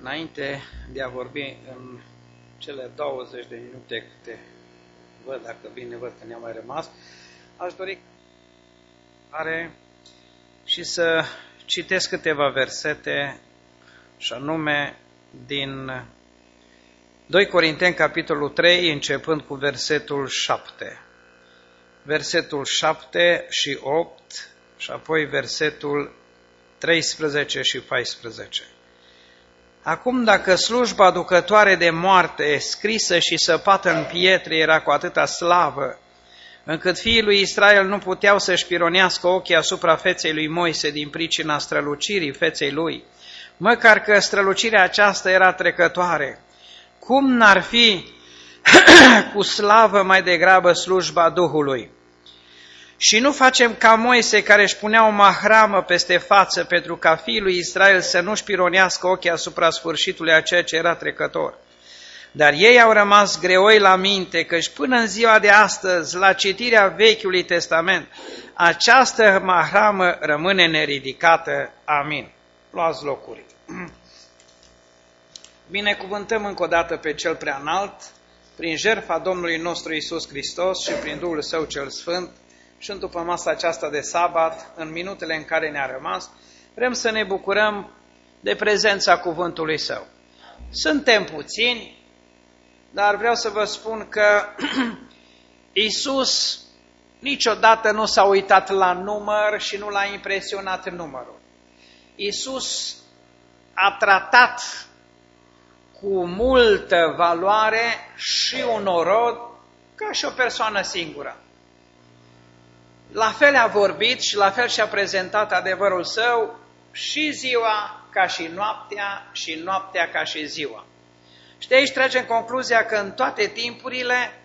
Înainte de a vorbi în cele 20 de minute câte văd, dacă bine văd că ne-a mai rămas, aș dori și să citesc câteva versete, și anume din 2 Corinteni, capitolul 3, începând cu versetul 7. Versetul 7 și 8 și apoi versetul 13 și 14. Acum, dacă slujba aducătoare de moarte, scrisă și săpată în pietre, era cu atâta slavă, încât fiii lui Israel nu puteau să-și pironească ochii asupra feței lui Moise din pricina strălucirii feței lui, măcar că strălucirea aceasta era trecătoare, cum n-ar fi cu slavă mai degrabă slujba Duhului? Și nu facem ca Moise, care își punea o mahramă peste față pentru ca fiii lui Israel să nu-și pironească ochii asupra sfârșitului a ceea ce era trecător. Dar ei au rămas greoi la minte, căci până în ziua de astăzi, la citirea Vechiului Testament, această mahramă rămâne neridicată. Amin. Luați locuri. Binecuvântăm încă o dată pe Cel Preaînalt, prin jertfa Domnului nostru Iisus Hristos și prin Duhul Său cel Sfânt, și în după masa aceasta de sabat, în minutele în care ne-a rămas, vrem să ne bucurăm de prezența cuvântului Său. Suntem puțini, dar vreau să vă spun că Iisus niciodată nu s-a uitat la număr și nu l-a impresionat numărul. Iisus a tratat cu multă valoare și un norod ca și o persoană singură. La fel a vorbit și la fel și-a prezentat adevărul Său și ziua ca și noaptea și noaptea ca și ziua. Și de aici tragem concluzia că în toate timpurile,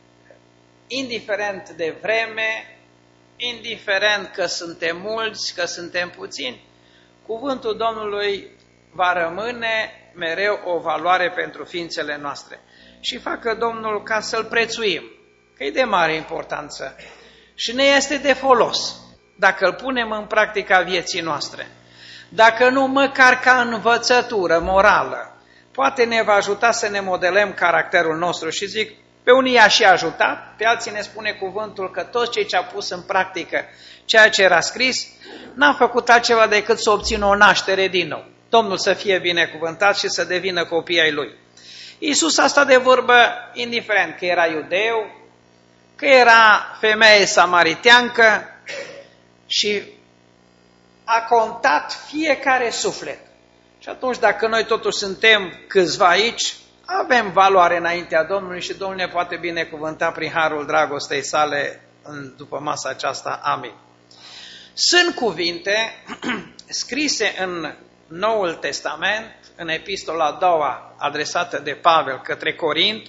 indiferent de vreme, indiferent că suntem mulți, că suntem puțini, cuvântul Domnului va rămâne mereu o valoare pentru ființele noastre. Și facă Domnul ca să-L prețuim, că e de mare importanță. Și ne este de folos dacă îl punem în practica vieții noastre. Dacă nu, măcar ca învățătură morală, poate ne va ajuta să ne modelăm caracterul nostru. Și zic, pe unii i-a și ajutat, pe alții ne spune cuvântul că toți cei ce au pus în practică ceea ce era scris, n-au făcut altceva decât să obțină o naștere din nou. Domnul să fie binecuvântat și să devină copii ai Lui. Iisus a stat de vorbă indiferent că era iudeu, că era femeie samariteancă și a contat fiecare suflet. Și atunci, dacă noi totuși suntem câțiva aici, avem valoare înaintea Domnului și Domnul ne poate binecuvânta prin harul dragostei sale după masa aceasta. Amin. Sunt cuvinte scrise în Noul Testament, în epistola a doua adresată de Pavel către Corint,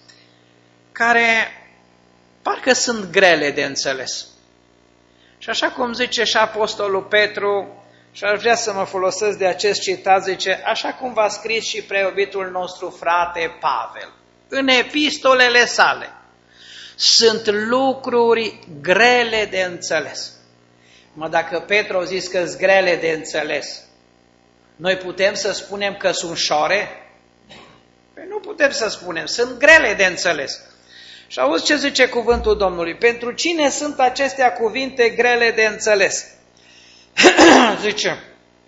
care parcă sunt grele de înțeles. Și așa cum zice și Apostolul Petru, și aș vrea să mă folosesc de acest citat, zice, așa cum v-a scris și preiubitul nostru frate Pavel, în epistolele sale, sunt lucruri grele de înțeles. Dacă Petru a zis că sunt grele de înțeles, noi putem să spunem că sunt șore? Păi nu putem să spunem, sunt grele de înțeles. Și auzi ce zice cuvântul Domnului. Pentru cine sunt acestea cuvinte grele de înțeles? Zice,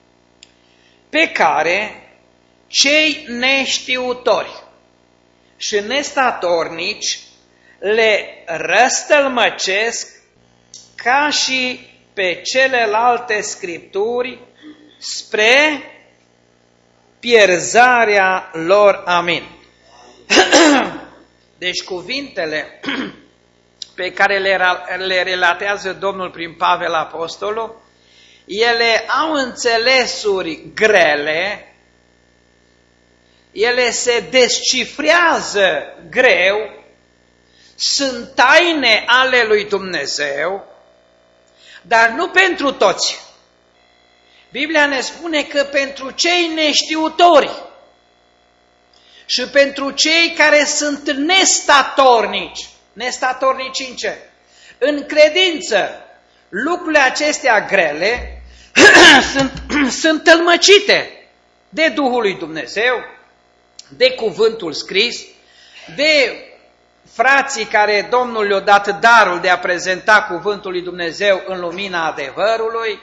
pe care cei neștiutori și nestatornici le răstălmăcesc ca și pe celelalte scripturi spre pierzarea lor. Amin. Deci cuvintele pe care le relatează Domnul prin Pavel Apostolul, ele au înțelesuri grele, ele se descifrează greu, sunt taine ale lui Dumnezeu, dar nu pentru toți. Biblia ne spune că pentru cei neștiutori și pentru cei care sunt nestatornici. Nestatornici în ce? În credință. Lucrurile acestea grele sunt tălmăcite. de Duhul lui Dumnezeu, de cuvântul scris, de frații care Domnul le-a dat darul de a prezenta cuvântul lui Dumnezeu în lumina adevărului,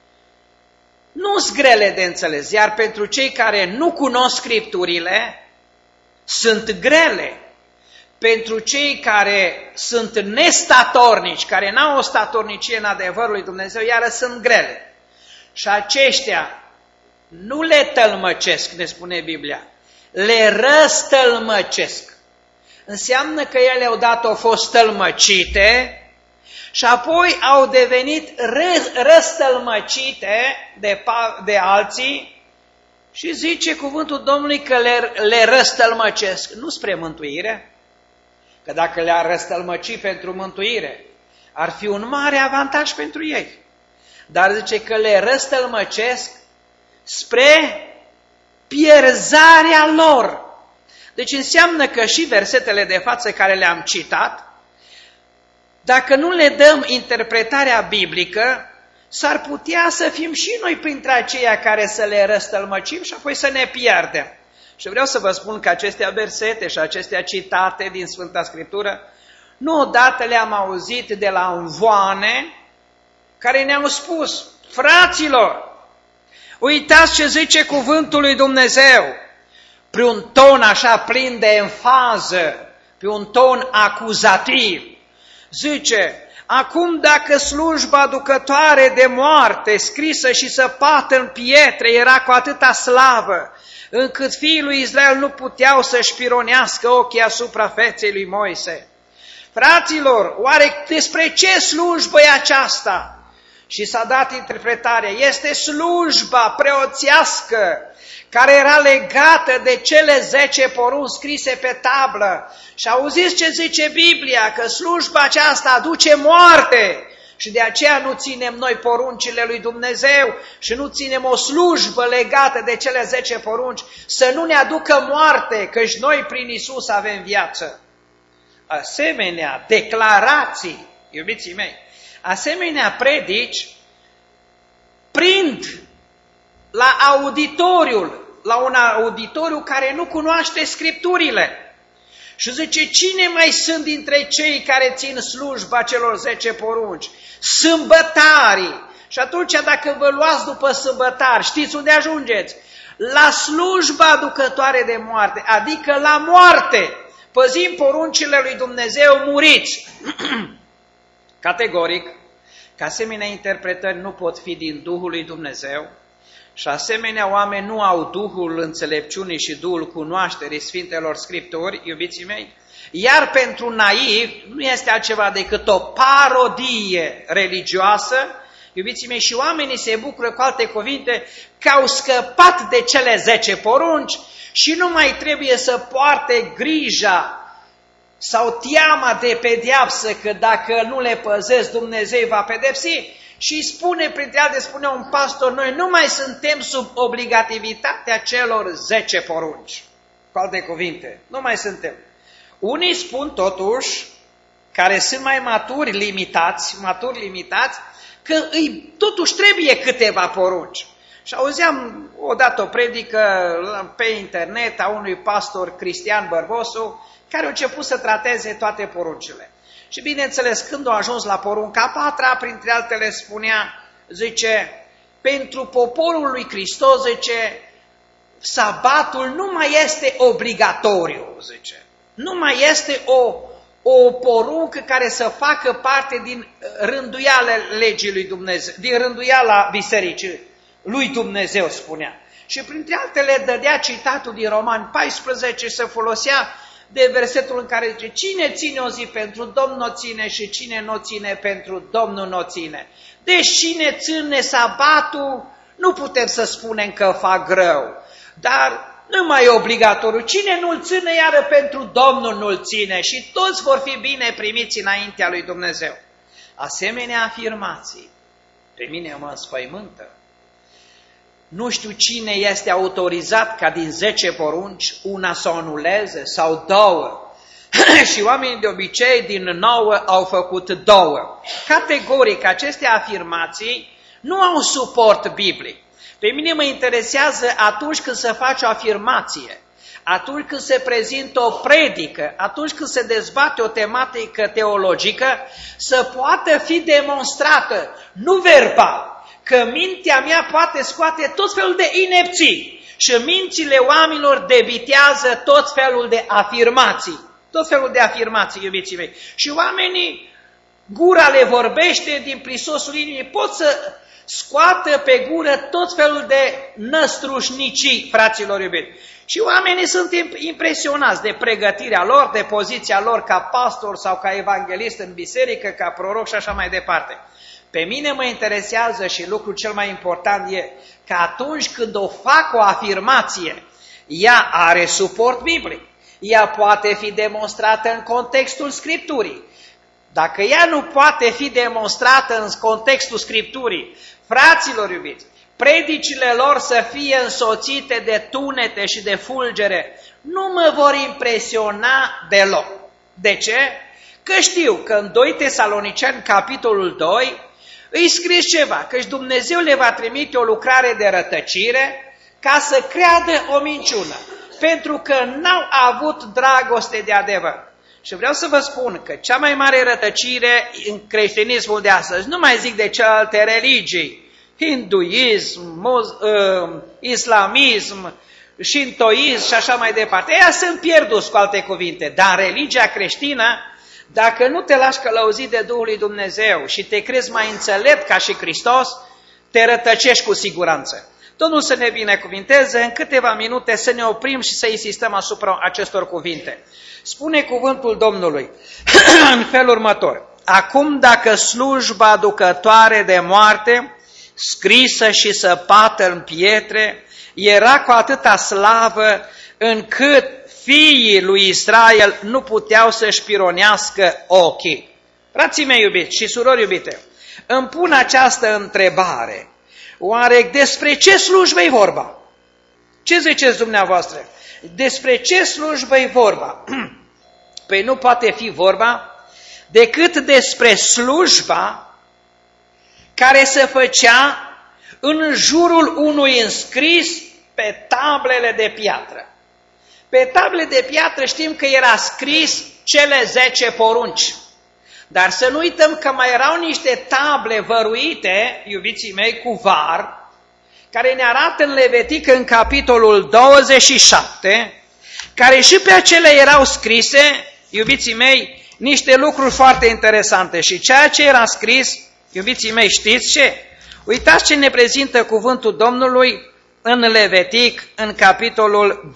nu sunt grele de înțeles, iar pentru cei care nu cunosc Scripturile, sunt grele. Pentru cei care sunt nestatornici, care n-au o statornicie în adevărul lui Dumnezeu, iară sunt grele. Și aceștia nu le tălmăcesc, ne spune Biblia, le răstălmăcesc. Înseamnă că ele odată au fost tălmăcite și apoi au devenit răstălmăcite de alții și zice cuvântul Domnului că le răstălmăcesc, nu spre mântuire, că dacă le-ar răstălmăci pentru mântuire, ar fi un mare avantaj pentru ei. Dar zice că le răstălmăcesc spre pierzarea lor. Deci înseamnă că și versetele de față care le-am citat, dacă nu le dăm interpretarea biblică, s-ar putea să fim și noi printre aceia care să le răstălmăcim și apoi să ne pierdem. Și vreau să vă spun că acestea versete și acestea citate din Sfânta Scriptură, nu odată le-am auzit de la învoane care ne-au spus, fraților, uitați ce zice cuvântul lui Dumnezeu, pe un ton așa plin de enfază, pe un ton acuzativ. Zice, acum dacă slujba aducătoare de moarte, scrisă și săpată în pietre, era cu atâta slavă, încât fiii lui Israel nu puteau să-și pironească ochii asupra feței lui Moise. Fraților, oare despre ce slujbă e aceasta? Și s-a dat interpretarea, este slujba preoțească, care era legată de cele 10 porunci scrise pe tablă. Și auziți ce zice Biblia, că slujba aceasta aduce moarte. Și de aceea nu ținem noi poruncile lui Dumnezeu și nu ținem o slujbă legată de cele 10 porunci, să nu ne aducă moarte, căci noi prin Isus avem viață. Asemenea declarații, iubiții mei, asemenea predici prind la un auditoriu care nu cunoaște Scripturile. Și zice, cine mai sunt dintre cei care țin slujba celor 10 porunci? Sâmbătarii. Și atunci dacă vă luați după sâmbătari, știți unde ajungeți? La slujba aducătoare de moarte, adică la moarte. Păzim poruncile lui Dumnezeu, muriți. Categoric, că asemenea interpretări nu pot fi din Duhul lui Dumnezeu și asemenea oameni nu au Duhul înțelepciunii și Duhul cunoașterii Sfintelor Scripturi, iubiții mei, iar pentru naiv nu este altceva decât o parodie religioasă, iubiții mei, și oamenii se bucură, cu alte cuvinte, că au scăpat de cele 10 porunci și nu mai trebuie să poarte grija sau teama de pedeapsă, că dacă nu le păzesc, Dumnezeu va pedepsi. Și spune, printre altele, spune un pastor, noi nu mai suntem sub obligativitatea celor 10 porunci. Cu alte cuvinte, nu mai suntem. Unii spun totuși, care sunt mai maturi limitați, că îi totuși trebuie câteva porunci. Și auzeam odată o predică pe internet a unui pastor Cristian Bărbosu, care a început să trateze toate poruncile. Și bineînțeles, când a ajuns la porunca 4-a, printre altele spunea, zice, pentru poporul lui Hristos, zice, sabatul nu mai este obligatoriu, zice. Nu mai este o poruncă care să facă parte din rânduiala legii lui Dumnezeu, din rânduiala bisericii lui Dumnezeu, spunea. Și printre altele dădea citatul din Romani 14, se folosea de versetul în care zice, cine ține o zi pentru Domnul o ține și cine nu o ține pentru Domnul nu o ține. Deci cine ține sabatul, nu putem să spunem că fac rău, dar nu mai e obligatoriu. Cine nu-l ține, iară pentru Domnul nu-l ține și toți vor fi bine primiți înaintea lui Dumnezeu. Asemenea afirmații pe mine mă înspăimântă. Nu știu cine este autorizat ca din 10 porunci una să o anuleze sau 2. Și oamenii de obicei din 9 au făcut 2. Categoric, aceste afirmații nu au suport biblic. Pe mine mă interesează atunci când se face o afirmație, atunci când se prezintă o predică, atunci când se dezbate o tematică teologică, să poată fi demonstrată, nu verbal, că mintea mea poate scoate tot felul de inepții și mințile oamenilor debitează tot felul de afirmații. Tot felul de afirmații, iubiții mei. Și oamenii, gura le vorbește din prisosul inimii, pot să scoată pe gură tot felul de năstrușnicii, fraților iubiți. Și oamenii sunt impresionați de pregătirea lor, de poziția lor ca pastor sau ca evanghelist în biserică, ca proroc și așa mai departe. Pe mine mă interesează și lucrul cel mai important e că atunci când o fac o afirmație, ea are suport biblic. Ea poate fi demonstrată în contextul Scripturii. Dacă ea nu poate fi demonstrată în contextul Scripturii, fraților iubiți, predicile lor să fie însoțite de tunete și de fulgere, nu mă vor impresiona deloc. De ce? Că știu că în 2 Tesaloniceni, capitolul 2, îi scris ceva, căci Dumnezeu le va trimite o lucrare de rătăcire ca să creadă o minciună, pentru că n-au avut dragoste de adevăr. Și vreau să vă spun că cea mai mare rătăcire în creștinismul de astăzi, nu mai zic de celelalte religii, hinduism, islamism, șintoism și așa mai departe, ea sunt pierduți, cu alte cuvinte, dar religia creștină, dacă nu te lași călăuzit de Duhul lui Dumnezeu și te crezi mai înțelept ca și Hristos, te rătăcești cu siguranță. Domnul să ne binecuvinteze, în câteva minute să ne oprim și să insistăm asupra acestor cuvinte. Spune cuvântul Domnului în felul următor: acum dacă slujba aducătoare de moarte, scrisă și săpată în pietre, era cu atâta slavă încât fiii lui Israel nu puteau să-și pironească ochii. Frații mei iubiți și surori iubite, îmi pun această întrebare. Oare despre ce slujbă e vorba? Ce ziceți dumneavoastră? Despre ce slujbă e vorba? Păi nu poate fi vorba decât despre slujba care se făcea în jurul unui înscris pe tablele de piatră. Pe tablele de piatră știm că era scris cele 10 porunci. Dar să nu uităm că mai erau niște table văruite, iubiții mei, cu var, care ne arată în Levitică în capitolul 27, care și pe acelea erau scrise, iubiții mei, niște lucruri foarte interesante. Și ceea ce era scris, iubiții mei, știți ce? Uitați ce ne prezintă cuvântul Domnului în Levitic, în capitolul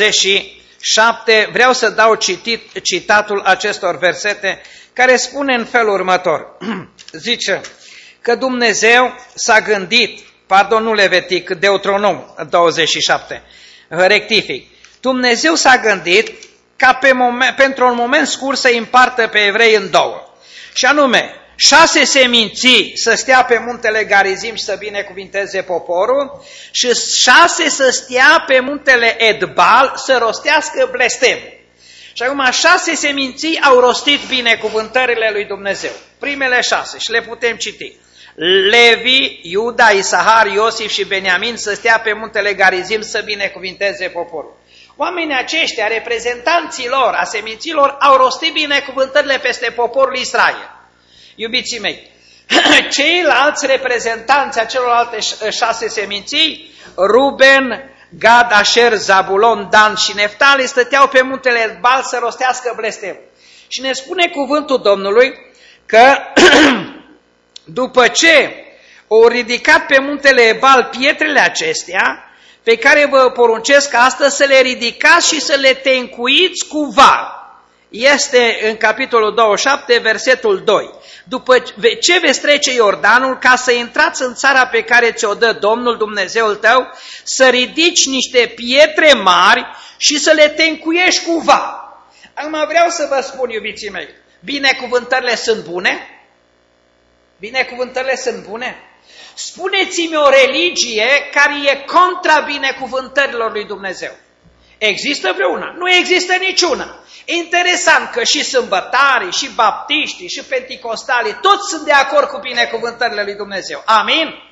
27. Vreau să dau citatul acestor versete, care spune în felul următor. Zice că Dumnezeu s-a gândit, nu Levitic, Deuteronom 27, rectific. Dumnezeu s-a gândit ca pentru un moment scurt să împartă pe evrei în două. Și anume, 6 seminții să stea pe muntele Garizim și să binecuvinteze poporul și 6 să stea pe muntele Edbal să rostească blestemul. Și acum 6 seminții au rostit binecuvântările lui Dumnezeu. Primele 6 și le putem citi. Levi, Iuda, Isahar, Iosif și Beniamin să stea pe muntele Garizim să binecuvinteze poporul. Oamenii aceștia, reprezentanții lor, a seminților, au rostit binecuvântările peste poporul Israel. Iubiții mei, ceilalți reprezentanți a celorlalte 6 seminții, Ruben, Gad, Asher, Zabulon, Dan și Neftali, stăteau pe muntele Edbal să rostească blestemul. Și ne spune cuvântul Domnului că după ce au ridicat pe muntele Ebal pietrele acestea, pe care vă poruncesc astăzi să le ridicați și să le tencuiți cu var. Este în capitolul 27, versetul 2. După ce veți trece Iordanul, ca să intrați în țara pe care ți-o dă Domnul Dumnezeul tău, să ridici niște pietre mari și să le tencuiești cu var. Acum vreau să vă spun, iubiții mei, binecuvântările sunt bune? Binecuvântările sunt bune? Spuneți-mi o religie care e contra binecuvântărilor lui Dumnezeu. Există vreuna? Nu există niciuna. Interesant că și sâmbătarii, și baptiștii, și penticostalii, toți sunt de acord cu binecuvântările lui Dumnezeu. Amin?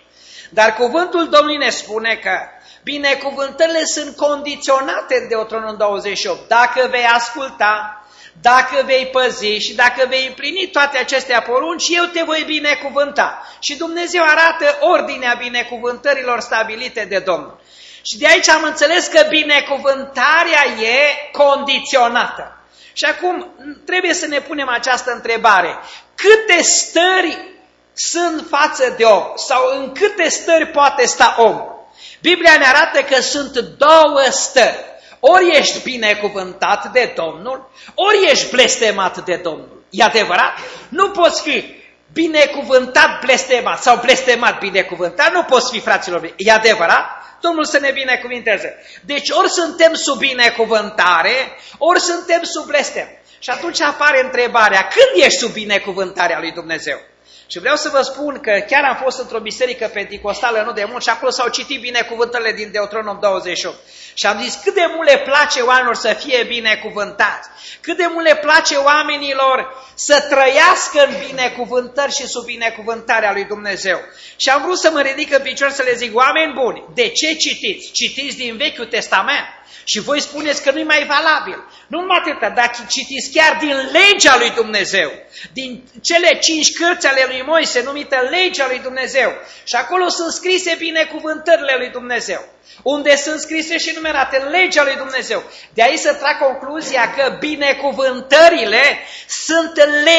Dar cuvântul Domnului ne spune că binecuvântările sunt condiționate în Deuteronom 28. Dacă vei asculta, dacă vei păzi și dacă vei împlini toate acestea porunci, eu te voi binecuvânta. Și Dumnezeu arată ordinea binecuvântărilor stabilite de Domnul. Și de aici am înțeles că binecuvântarea e condiționată. Și acum trebuie să ne punem această întrebare. Câte stări sunt față de om? Sau în câte stări poate sta omul? Biblia ne arată că sunt două stări. Ori ești binecuvântat de Domnul, ori ești blestemat de Domnul. E adevărat? Nu poți fi binecuvântat blestemat sau blestemat binecuvântat. Nu poți fi, fraților. E adevărat? Domnul să ne binecuvinteze. Deci ori suntem sub binecuvântare, ori suntem sub blestem. Și atunci apare întrebarea, când ești sub binecuvântarea lui Dumnezeu? Și vreau să vă spun că chiar am fost într-o biserică penticostală nu de mult și acolo s-au citit binecuvântările din Deuteronom 28. Și am zis cât de mult le place oamenilor să fie binecuvântați, cât de mult le place oamenilor să trăiască în binecuvântări și sub binecuvântarea lui Dumnezeu. Și am vrut să mă ridic în picioare să le zic, oameni buni, de ce citiți? Citiți din Vechiul Testament. Și voi spuneți că nu-i mai valabil. Nu numai atâta, dacă citiți chiar din legea lui Dumnezeu, din cele 5 cărți ale lui Moise, numită legea lui Dumnezeu, și acolo sunt scrise binecuvântările lui Dumnezeu, unde sunt scrise și numerate în legea lui Dumnezeu. De aici să trag concluzia că binecuvântările sunt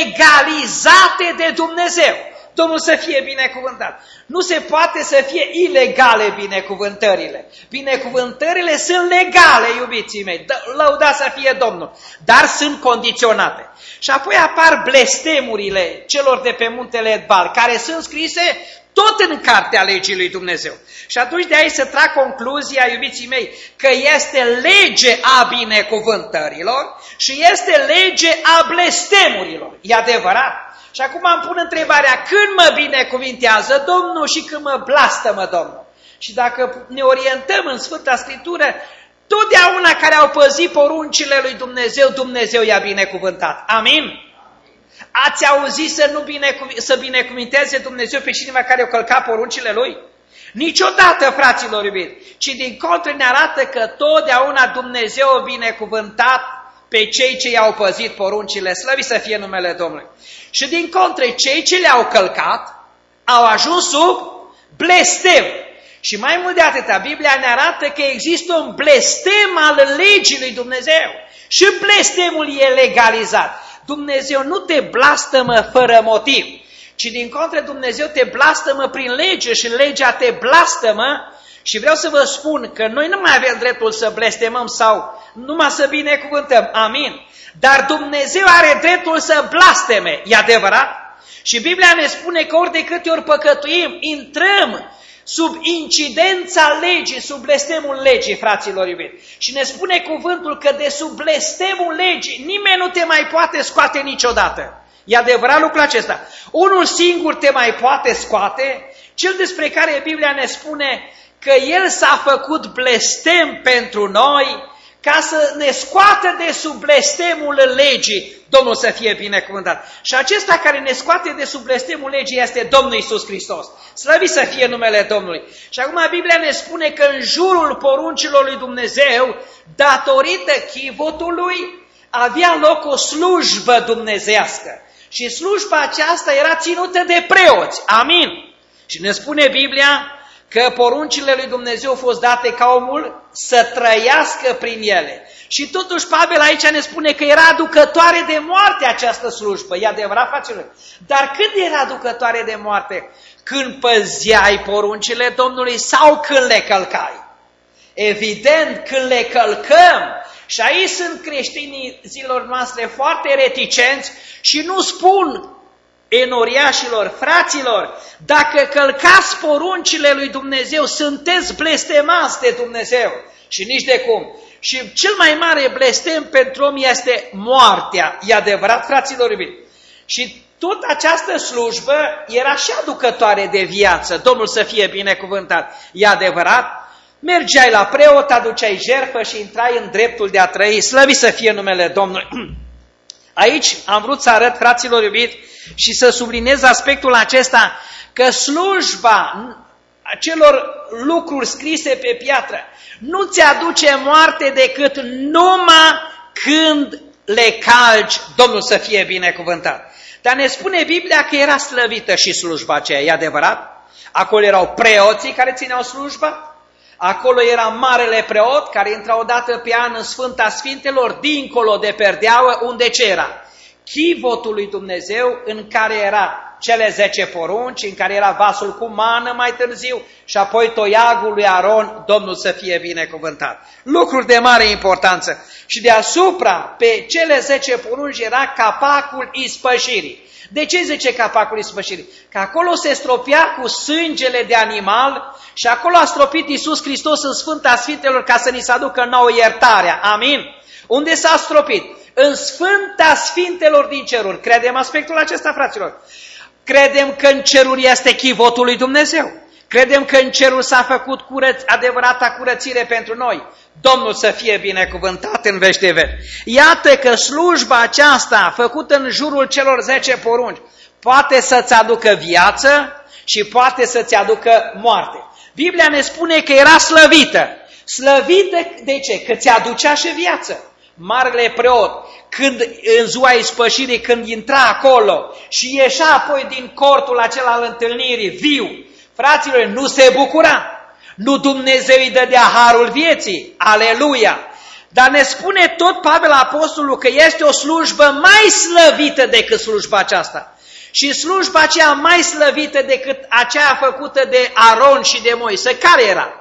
legalizate de Dumnezeu. Domnul să fie binecuvântat. Nu se poate să fie ilegale binecuvântările. Binecuvântările sunt legale, iubiții mei, lăudați să fie Domnul, dar sunt condiționate. Și apoi apar blestemurile celor de pe muntele Ebal, care sunt scrise tot în cartea legii lui Dumnezeu. Și atunci de aici să trag concluzia, iubiții mei, că este lege a binecuvântărilor și este lege a blestemurilor. E adevărat? Și acum îmi pun întrebarea, când mă binecuvintează Domnul și când mă blastămă Domnul? Și dacă ne orientăm în Sfânta Scriptură, totdeauna care au păzit poruncile lui Dumnezeu, Dumnezeu i-a binecuvântat. Amin? Ați auzit să binecuvinteze Dumnezeu pe cineva care a călcat poruncile Lui? Niciodată, fraților iubiți, ci din contră ne arată că totdeauna Dumnezeu a binecuvântat pe cei ce i-au păzit poruncile, slăvit să fie numele Domnului. Și din contră, cei ce le-au călcat au ajuns sub blestem. Și mai mult de atâta, Biblia ne arată că există un blestem al legii lui Dumnezeu. Și blestemul e legalizat. Dumnezeu nu te blastămă fără motiv, ci din contră Dumnezeu te blastămă prin lege și legea te blastămă. Și vreau să vă spun că noi nu mai avem dreptul să blestemăm sau numai să binecuvântăm. Amin. Dar Dumnezeu are dreptul să blasteme. E adevărat? Și Biblia ne spune că ori de câte ori păcătuim, intrăm sub incidența legii, sub blestemul legii, fraților iubiți. Și ne spune cuvântul că de sub blestemul legii nimeni nu te mai poate scoate niciodată. E adevărat lucrul acesta. Unul singur te mai poate scoate, cel despre care Biblia ne spune că El s-a făcut blestem pentru noi ca să ne scoată de sub blestemul legii. Domnul să fie binecuvântat. Și acesta care ne scoate de sub blestemul legii este Domnul Iisus Hristos. Slăvit să fie numele Domnului. Și acum Biblia ne spune că în jurul poruncilor lui Dumnezeu, datorită chivotului, avea loc o slujbă dumnezeiască. Și slujba aceasta era ținută de preoți. Amin. Și ne spune Biblia că poruncile lui Dumnezeu au fost date ca omul să trăiască prin ele. Și totuși Pavel aici ne spune că era aducătoare de moarte această slujbă. E adevărat, fraților? Dar când era aducătoare de moarte? Când păzeai poruncile Domnului sau când le călcai? Evident, când le călcăm. Și aici sunt creștinii zilor noastre foarte reticenți și nu spun enoriașilor, fraților, dacă călcați poruncile lui Dumnezeu, sunteți blestemați de Dumnezeu. Și nici de cum. Și cel mai mare blestem pentru om este moartea. E adevărat, fraților iubiți? Și tot această slujbă era și aducătoare de viață. Domnul să fie binecuvântat. E adevărat? Mergeai la preot, aduceai jertfă și intrai în dreptul de a trăi. Slăvit să fie numele Domnului. Aici am vrut să arăt, fraților iubiți, și să subliniez aspectul acesta, că slujba acelor lucruri scrise pe piatră, nu ți aduce moarte decât numai când le calci, Domnul să fie binecuvântat. Dar ne spune Biblia că era slăvită și slujba aceea, e adevărat? Acolo erau preoții care țineau slujba, acolo era marele preot care intra o dată pe an în Sfânta Sfintelor, dincolo de perdeaua, unde ce era? Chivotul lui Dumnezeu, în care era cele 10 porunci, în care era vasul cu mană mai târziu și apoi toiagul lui Aron, Domnul să fie binecuvântat. Lucruri de mare importanță. Și deasupra, pe cele 10 porunci, era capacul ispășirii. De ce zice capacul ispășirii? Că acolo se stropea cu sângele de animal și acolo a stropit Iisus Hristos în Sfânta Sfintelor ca să ni se aducă nouă iertarea. Amin? Unde s-a stropit? În Sfânta Sfintelor din ceruri. Credem aspectul acesta, fraților? Credem că în ceruri este chivotul lui Dumnezeu. Credem că în ceruri s-a făcut adevărata curățire pentru noi. Domnul să fie binecuvântat în veci de veci. Iată că slujba aceasta, făcută în jurul celor 10 porunci, poate să-ți aducă viață și poate să-ți aducă moarte. Biblia ne spune că era slăvită. Slăvită de ce? Că ți aducea și viață. Marele preot, când în ziua ispășirii, când intra acolo și ieșea apoi din cortul acela al întâlnirii viu, fraților, nu se bucura. Nu Dumnezeu îi dădea harul vieții. Aleluia! Dar ne spune tot Pavel Apostolul că este o slujbă mai slăvită decât slujba aceasta. Și slujba aceea mai slăvită decât aceea făcută de Aron și de Moise. Care era?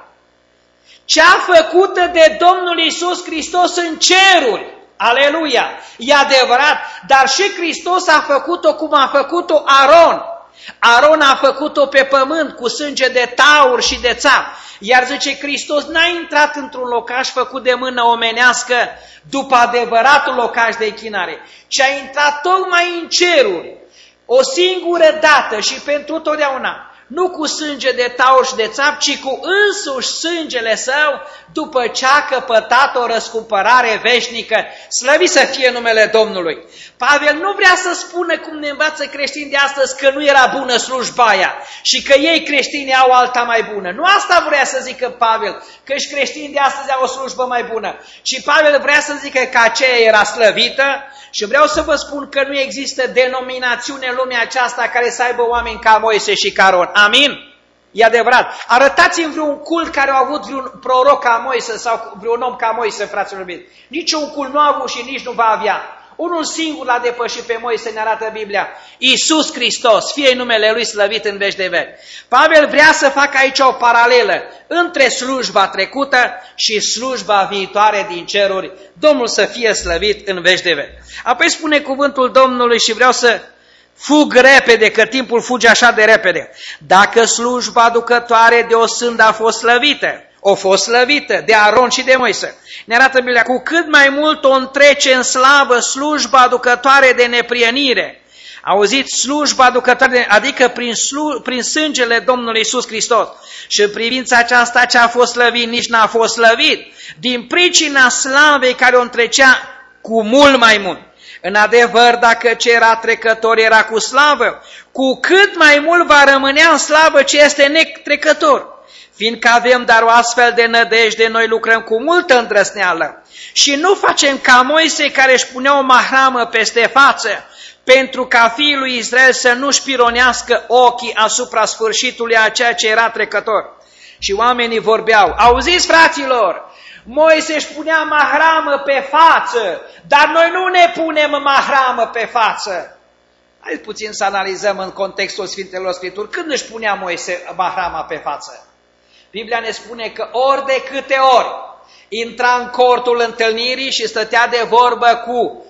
Cea făcută de Domnul Iisus Hristos în ceruri. Aleluia! E adevărat, dar și Hristos a făcut-o cum a făcut-o Aron. Aron a făcut-o pe pământ cu sânge de taur și de țap. Iar zice, Hristos n-a intrat într-un locaș făcut de mână omenească după adevăratul locaș de închinare, ci a intrat tocmai în ceruri, o singură dată și pentru totdeauna. Nu cu sânge de taur și de țap, ci cu însuși sângele său, după ce a căpătat o răscumpărare veșnică. Slăvit să fie numele Domnului. Pavel nu vrea să spună, cum ne învață creștini de astăzi, că nu era bună slujba aia și că ei creștini au alta mai bună. Nu asta vrea să zică Pavel, că și creștini de astăzi au o slujbă mai bună, ci Pavel vrea să zică că aceea era slăvită. Și vreau să vă spun că nu există denominațiune în lumea aceasta care să aibă oameni ca Moise și ca Aron. Amin? E adevărat. Arătați-mi vreun cult care a avut vreun proroc ca Moise sau vreun om ca Moise, fraților mei. Nici un cult nu a avut și nici nu va avea. Unul singur l-a depășit pe Moise, ne arată Biblia. Iisus Hristos, fie numele Lui slăvit în veci de veci. Pavel vrea să facă aici o paralelă între slujba trecută și slujba viitoare din ceruri. Domnul să fie slăvit în veci de veci. Apoi spune cuvântul Domnului și vreau să fug repede, că timpul fuge așa de repede. Dacă slujba aducătoare de o sândă a fost slăvită, o fost slăvită de Aron și de Moise. Ne arată Biblia, cu cât mai mult o întrece în slavă slujba aducătoare de neprienire. Auziți, slujba aducătoare, adică prin sângele Domnului Iisus Hristos. Și în privința aceasta ce a fost slăvit, nici n-a fost slăvit. Din pricina slavei care o întrecea cu mult mai mult. În adevăr, dacă ce era trecător era cu slavă, cu cât mai mult va rămânea în slavă ce este netrecător. Fiindcă avem dar o astfel de nădejde, noi lucrăm cu multă îndrăsneală și nu facem ca Moise care își punea o mahramă peste față, pentru ca fiii lui Israel să nu-și pironească ochii asupra sfârșitului a ceea ce era trecător. Și oamenii vorbeau, auziți fraților, Moise își punea mahramă pe față, dar noi nu ne punem mahramă pe față. Hai puțin să analizăm în contextul Sfintelor Scripturi, când își punea Moise mahrama pe față? Biblia ne spune că ori de câte ori intra în cortul întâlnirii și stătea de vorbă cu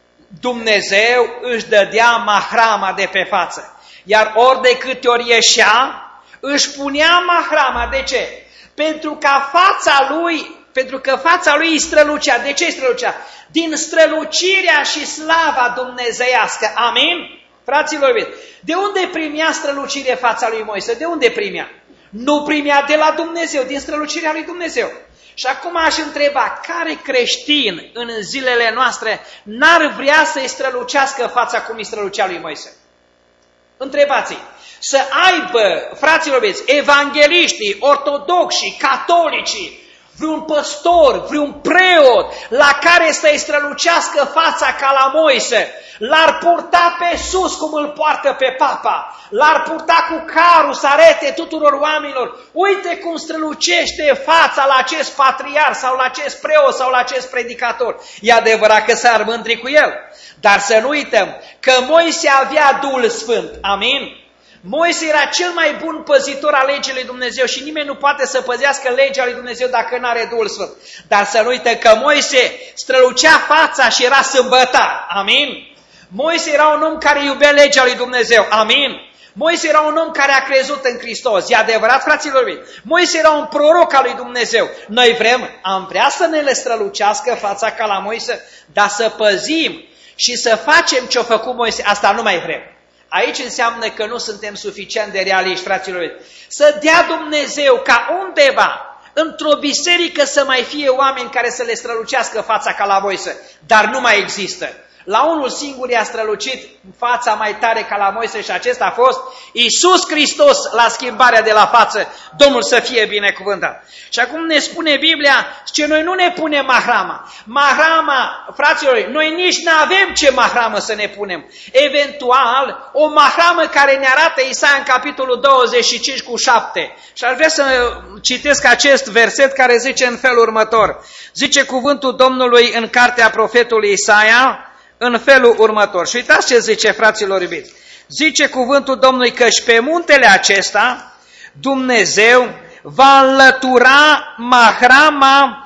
Dumnezeu, își dădea mahrama de pe față. Iar ori de câte ori ieșea, își punea mahrama. De ce? Pentru că fața lui îi strălucea. De ce îi strălucea? Din strălucirea și slava dumnezeiască. Amin? Fraților mei, de unde primea strălucire fața lui Moise? De unde primea? Nu primea de la Dumnezeu, din strălucirea lui Dumnezeu. Și acum aș întreba, care creștin în zilele noastre n-ar vrea să-i strălucească fața cum îi strălucea lui Moise? Întrebați-i. să aibă, fraților iubiți, evangeliștii, ortodoxi, catolicii, vreun păstor, vreun preot la care să-i strălucească fața ca la Moise, l-ar purta pe sus cum îl poartă pe papa, l-ar purta cu carul să arete tuturor oamenilor, uite cum strălucește fața la acest patriar sau la acest preot sau la acest predicator. E adevărat că s-ar mândri cu el, dar să nu uităm că Moise avea Duhul Sfânt, amin? Moise era cel mai bun păzitor al legii lui Dumnezeu și nimeni nu poate să păzească legea lui Dumnezeu dacă nu are Duhul Sfânt. Dar să nu uităm că Moise strălucea fața și era sâmbătar. Amin? Moise era un om care iubea legea lui Dumnezeu. Amin? Moise era un om care a crezut în Hristos. E adevărat, fraților mei? Moise era un proroc al lui Dumnezeu. Noi am vrea să ne le strălucească fața ca la Moise, dar să păzim și să facem ce-a făcut Moise. Asta nu mai vrem. Aici înseamnă că nu suntem suficient de realiști, fraților mei. Să dea Dumnezeu ca undeva, într-o biserică, să mai fie oameni care să le strălucească fața ca la Moise, dar nu mai există. La unul singur i-a strălucit fața mai tare ca la Moise și acesta a fost Iisus Hristos la schimbarea de la față. Domnul să fie binecuvântat. Și acum ne spune Biblia că noi nu ne punem mahrama. Mahrama, fraților, noi nici nu avem ce mahramă să ne punem. Eventual, o mahramă care ne arată Isaia în capitolul 25 cu 7. Și ar vrea să citesc acest verset care zice în felul următor. Zice cuvântul Domnului în cartea profetului Isaia în felul următor. Și uitați ce zice, fraților iubiți. Zice cuvântul Domnului căci pe muntele acesta Dumnezeu va înlătura mahrama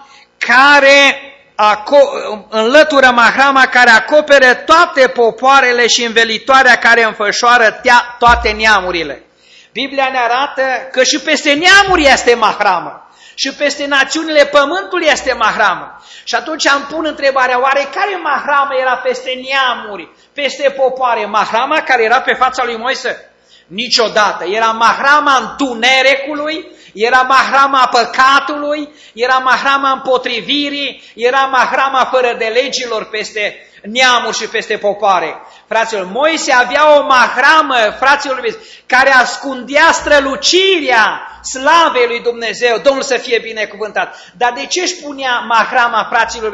care acoperă toate popoarele și învelitoarea care înfășoară toate neamurile. Biblia ne arată că și peste neamuri este mahramă. Și peste națiunile pământului este mahramă. Și atunci îmi pun întrebarea, oare care mahramă era peste neamuri, peste popoare? Mahrama care era pe fața lui Moise? Niciodată. Era mahrama întunericului, era mahrama păcatului, era mahrama împotrivirii, era mahrama fără de legilor peste neamuri și peste popoare. Fraților, Moise avea o mahramă, fraților, care ascundea strălucirea slavei lui Dumnezeu. Domnul să fie binecuvântat. Dar de ce își punea mahrama, fraților?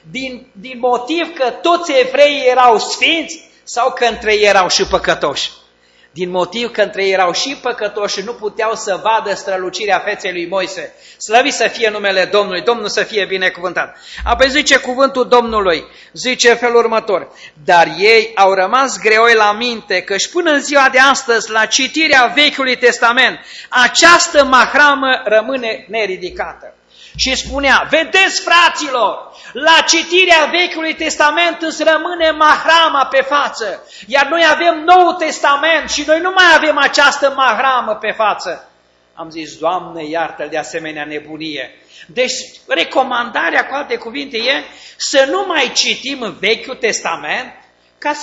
Din motiv că toți evreii erau sfinți sau că între ei erau și păcătoși? Din motiv că între ei erau și păcătoși și nu puteau să vadă strălucirea feței lui Moise. Slăvit să fie numele Domnului, Domnul să fie binecuvântat. Apoi zice cuvântul Domnului, zice în felul următor, dar ei au rămas greoi la minte, căci până în ziua de astăzi, la citirea Vechiului Testament, această mahramă rămâne neridicată. Și spunea, vedeți fraților, la citirea Vechiului Testament îți rămâne mahrama pe față, iar noi avem Noul Testament și noi nu mai avem această mahramă pe față. Am zis, Doamne, iartă-l de asemenea nebunie. Deci, recomandarea, cu alte cuvinte, e să nu mai citim Vechiul Testament ca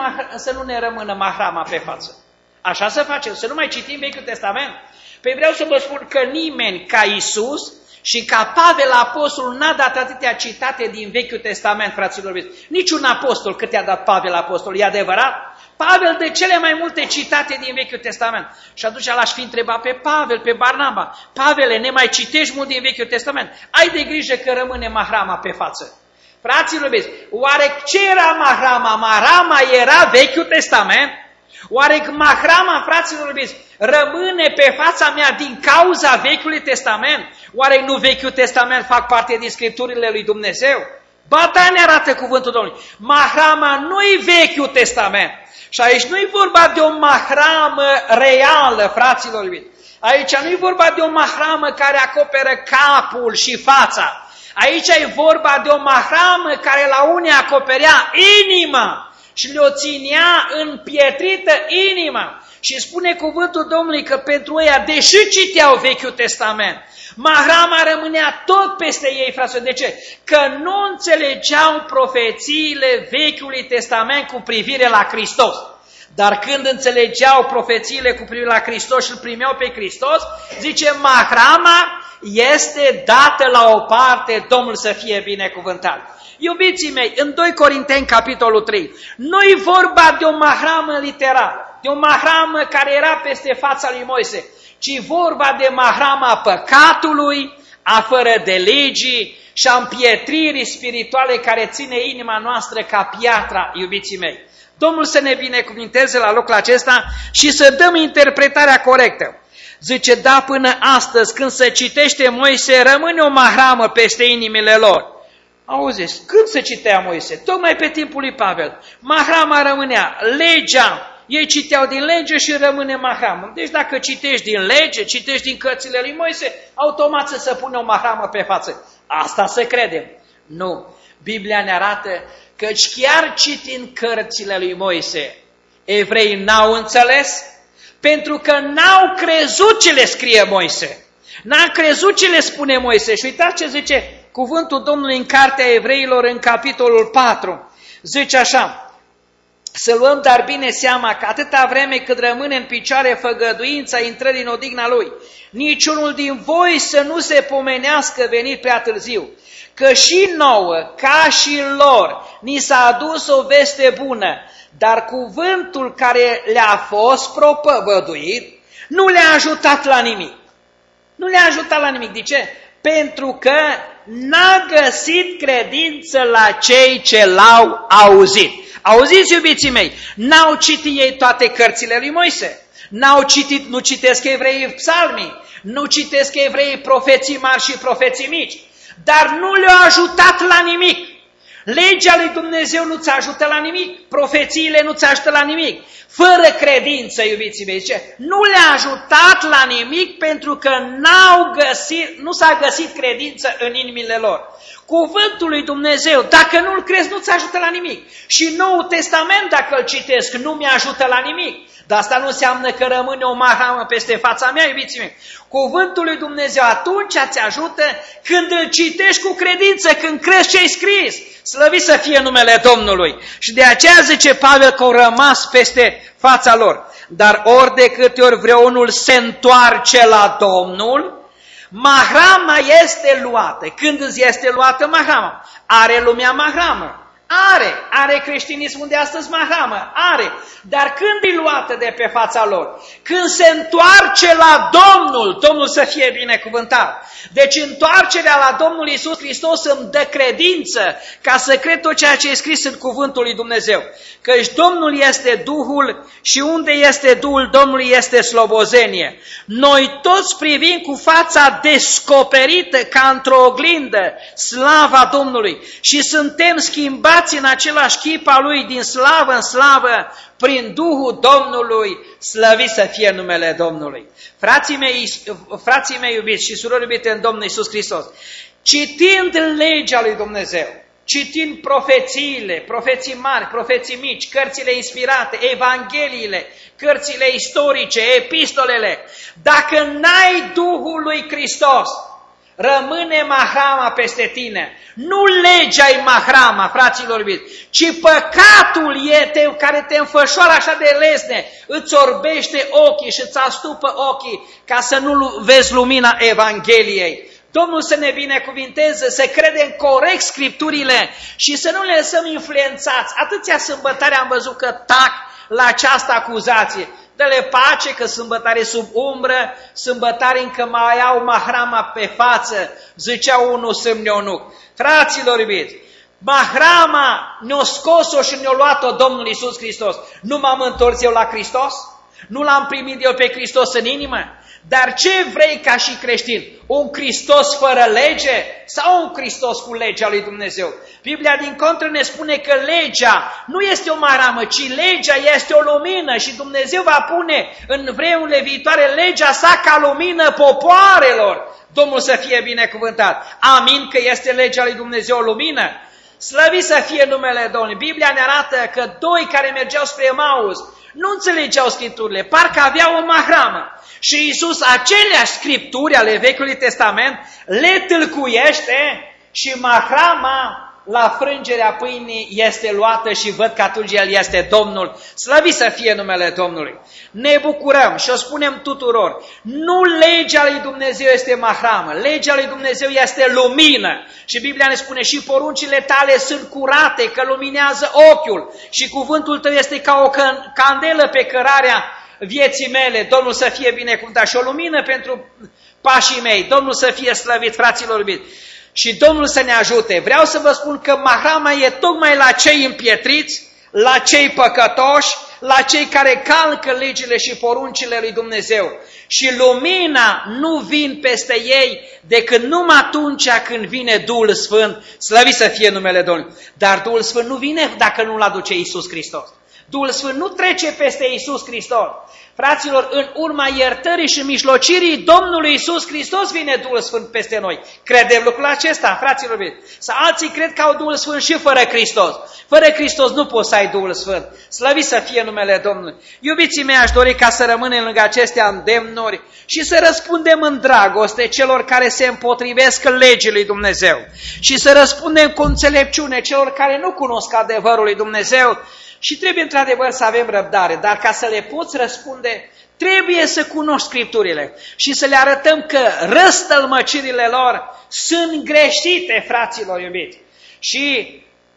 să nu ne rămână mahrama pe față. Așa să facem, să nu mai citim Vechiul Testament. Păi vreau să vă spun că nimeni ca Iisus și ca Pavel apostolul n-a dat atâtea citate din Vechiul Testament, fraților. Niciun apostol cât i-a dat Pavel apostol, e adevărat? Pavel dă cele mai multe citate din Vechiul Testament. Și atunci l-aș fi întrebat pe Pavel, pe Barnaba, Pavele, ne mai citești mult din Vechiul Testament? Ai de grijă că rămâne mahrama pe față. Fraților, oare ce era mahrama? Mahrama era Vechiul Testament? Oare mahrama, fraților, rămâne pe fața mea din cauza Vechiului Testament? Oare nu Vechiul Testament fac parte din Scripturile lui Dumnezeu? Ba da, ne arată cuvântul Domnului. Mahrama nu-i Vechiul Testament. Și aici nu-i vorba de o mahramă reală, fraților iubiți. Aici nu-i vorba de o mahramă care acoperă capul și fața. Aici e vorba de o mahramă care la unii acoperea inima și le-o ținea împietrită inima. Și spune cuvântul Domnului că pentru ei, deși citeau Vechiul Testament, mahrama rămânea tot peste ei, fraților. De ce? Că nu înțelegeau profețiile Vechiului Testament cu privire la Hristos. Dar când înțelegeau profețiile cu privire la Hristos și îl primeau pe Hristos, zice, mahrama este dată la o parte, Domnul să fie binecuvântat. Iubiții mei, în 2 Corinteni, capitolul 3, nu-i vorba de o mahramă literară. de o mahramă care era peste fața lui Moise, ci vorba de mahrama păcatului, a fără de legii și a împietririi spirituale care ține inima noastră ca piatra, iubiții mei. Domnul să ne binecuvinteze la locul acesta și să dăm interpretarea corectă. Zice, da, până astăzi, când se citește Moise, rămâne o mahramă peste inimile lor. Auziți, când se citea Moise? Tocmai pe timpul lui Pavel. Mahrama rămânea, legea, ei citeau din lege și rămâne mahramă. Deci dacă citești din lege, citești din cărțile lui Moise, automat să se pune o mahramă pe față. Asta să credem. Nu. Biblia ne arată că chiar citind cărțile lui Moise, evreii n-au înțeles, pentru că n-au crezut ce le scrie Moise. N-au crezut ce le spune Moise. Și uitați ce zice cuvântul Domnului în Cartea Evreilor, în capitolul 4. Zice așa, să luăm dar bine seama că atâta vreme cât rămâne în picioare făgăduința intrării în odihna Lui, niciunul din voi să nu se pomenească venit prea târziu, că și nouă, ca și lor, ni s-a adus o veste bună, dar cuvântul care le-a fost propovăduit nu le-a ajutat la nimic. Nu le-a ajutat la nimic. De ce? Pentru că n-a găsit credință la cei ce l-au auzit. Auziți, iubiții mei, n-au citit ei toate cărțile lui Moise. N-au citit, nu citesc evreii psalmii, nu citesc evreii profeții mari și profeții mici, dar nu le-a ajutat la nimic. Legea lui Dumnezeu nu ți ajută la nimic, profețiile nu ți ajută la nimic. Fără credință, iubiții mei, zice, nu le-a ajutat la nimic pentru că nu s-a găsit credință în inimile lor. Cuvântul lui Dumnezeu, dacă nu-l crezi, nu ți ajută la nimic. Și Noul Testament, dacă îl citesc, nu mi-ajută la nimic. Dar asta nu înseamnă că rămâne o mahramă peste fața mea, iubiții mei. Cuvântul lui Dumnezeu atunci ți ajută când îl citești cu credință, când crezi ce ai scris. Slăvit să fie numele Domnului. Și de aceea zice Pavel că au rămas peste fața lor. Dar ori de câte ori vreunul se întoarce la Domnul, mahrama este luată. Când îți este luată mahrama? Are lumea mahramă? Are creștinismul de astăzi mahramă, are, dar când e luată de pe fața lor? Când se întoarce la Domnul, Domnul să fie binecuvântat. Deci întoarcerea la Domnul Iisus Hristos îmi dă credință ca să cred tot ceea ce e scris în cuvântul lui Dumnezeu. Căci Domnul este Duhul și unde este Duhul Domnului este slobozenie. Noi toți privim cu fața descoperită ca într-o oglindă slava Domnului și suntem schimbați în același chip al Lui din slavă în slavă prin Duhul Domnului, slăvit să fie numele Domnului. Frații mei iubiți și surori iubite în Domnul Iisus Hristos, citind legea lui Dumnezeu, citind profețiile, profeții mari, profeții mici, cărțile inspirate, evangheliile, cărțile istorice, epistolele, dacă n-ai Duhul lui Hristos, rămâne mahrama peste tine. Nu legea-i mahrama, fraților iubiți, ci păcatul care te înfășoară așa de lesne, îți orbește ochii și îți astupă ochii ca să nu vezi lumina Evangheliei. Domnul să ne binecuvinteze, să credem corect Scripturile și să nu le lăsăm influențați. Atâția sâmbătari am văzut că tac la această acuzație. Dă-le pace că sâmbătare sub umbră, sâmbătare încă mai au mahrama pe față, zicea unul semneonuc. Fraților iubiți, mahrama ne-o scos-o și ne-o luat-o Domnul Iisus Hristos. Nu m-am întors eu la Hristos? Nu l-am primit eu pe Hristos în inimă? Dar ce vrei ca și creștin? Un Hristos fără lege sau un Hristos cu legea lui Dumnezeu? Biblia din contră ne spune că legea nu este o mahramă, ci legea este o lumină și Dumnezeu va pune în vremurile viitoare legea sa ca lumină popoarelor. Domnul să fie binecuvântat. Amin că este legea lui Dumnezeu o lumină? Slăvit să fie numele Domnului. Biblia ne arată că doi care mergeau spre Emaus nu înțelegeau Scripturile, parcă aveau o mahramă. Și Iisus aceleași Scripturi ale Vechiului Testament le tâlcuiește și mahrama la frângerea pâinii este luată și văd că atunci El este Domnul. Slăvit să fie numele Domnului. Ne bucurăm și o spunem tuturor. Nu legea lui Dumnezeu este mahramă, legea lui Dumnezeu este lumină. Și Biblia ne spune și poruncile tale sunt curate, că luminează ochiul. Și cuvântul tău este ca o candelă pe cărarea vieții mele. Domnul să fie binecuvântat și o lumină pentru pașii mei. Domnul să fie slăvit, fraților iubiți. Și Domnul să ne ajute. Vreau să vă spun că mahrama e tocmai la cei împietriți, la cei păcătoși, la cei care calcă legile și poruncile lui Dumnezeu. Și lumina nu vine peste ei decât numai atunci când vine Duhul Sfânt, slăvit să fie numele Domnului. Dar Duhul Sfânt nu vine dacă nu-L aduce Iisus Hristos. Duhul Sfânt nu trece peste Iisus Hristos. Fraților, în urma iertării și mijlocirii Domnului Iisus Hristos vine Duhul Sfânt peste noi. Credem lucrul acesta, fraților mei? Sau alții cred că au Duhul Sfânt și fără Hristos. Fără Hristos nu poți să ai Duhul Sfânt. Slăvit să fie numele Domnului. Iubiții mei, aș dori ca să rămânem lângă acestea îndemnuri și să răspundem în dragoste celor care se împotrivesc legii lui Dumnezeu. Și să răspundem cu înțelepciune celor care nu cunosc adevărul lui Dumnezeu. Și trebuie într-adevăr să avem răbdare, dar ca să le poți răspunde, trebuie să cunoști Scripturile și să le arătăm că răstălmăcirile lor sunt greșite, fraților iubiți. Și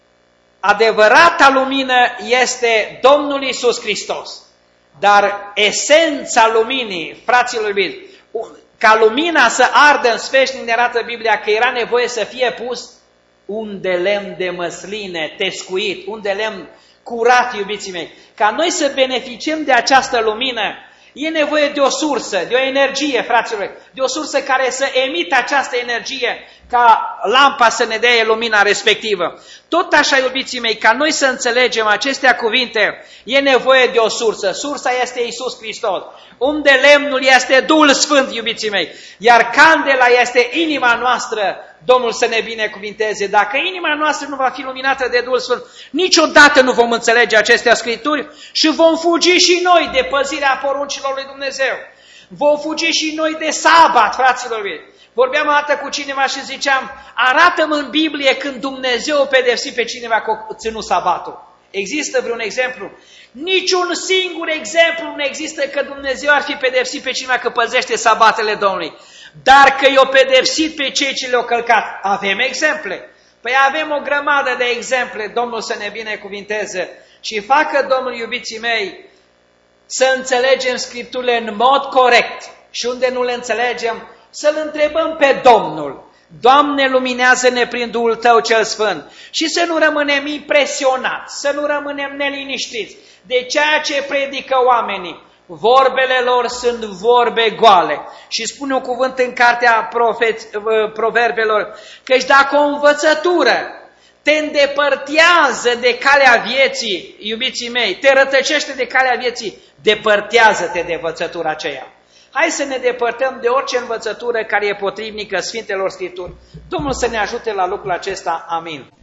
adevărata lumină este Domnul Iisus Hristos. Dar esența luminii, fraților iubiți, ca lumina să ardă în sfeșnic, ne arată Biblia că era nevoie să fie pus un de lemn de măsline tescuit, un de lemn curat, iubiții mei. Ca noi să beneficiem de această lumină, e nevoie de o sursă, de o energie, fraților, de o sursă care să emită această energie ca lampa să ne dea lumina respectivă. Tot așa, iubiții mei, ca noi să înțelegem acestea cuvinte, e nevoie de o sursă. Sursa este Iisus Hristos. Unde lemnul este Duhul Sfânt, iubiții mei, iar candela este inima noastră. Domnul să ne binecuvinteze. Dacă inima noastră nu va fi luminată de Duhul Sfânt, niciodată nu vom înțelege aceste Scripturi și vom fugi și noi de păzirea poruncilor lui Dumnezeu. Vom fugi și noi de sabat, fraților mei. Vorbeam o dată cu cineva și ziceam, arată-mi în Biblie când Dumnezeu pedepsi pe cineva că a ținut sabatul. Există vreun exemplu? Niciun singur exemplu nu există că Dumnezeu ar fi pedepsit pe cineva că păzește sabatele Domnului. Dar că i-o pedepsit pe cei ce le-au călcat. Avem exemple. Păi avem o grămadă de exemple. Domnul să ne binecuvinteze. Și facă Domnul, iubiții mei, să înțelegem Scripturile în mod corect. Și unde nu le înțelegem, să-L întrebăm pe Domnul. Doamne, luminează-ne prin Duhul Tău cel Sfânt. Și să nu rămânem impresionați, să nu rămânem neliniștiți de ceea ce predică oamenii. Vorbele lor sunt vorbe goale. Și spune un cuvânt în cartea Proverbelor, căci dacă o învățătură te îndepărtează de calea vieții, iubiții mei, te rătăcește de calea vieții, depărtează-te de învățătura aceea. Hai să ne depărtăm de orice învățătură care e potrivnică Sfintelor Scripturi. Domnul să ne ajute la lucrul acesta. Amin.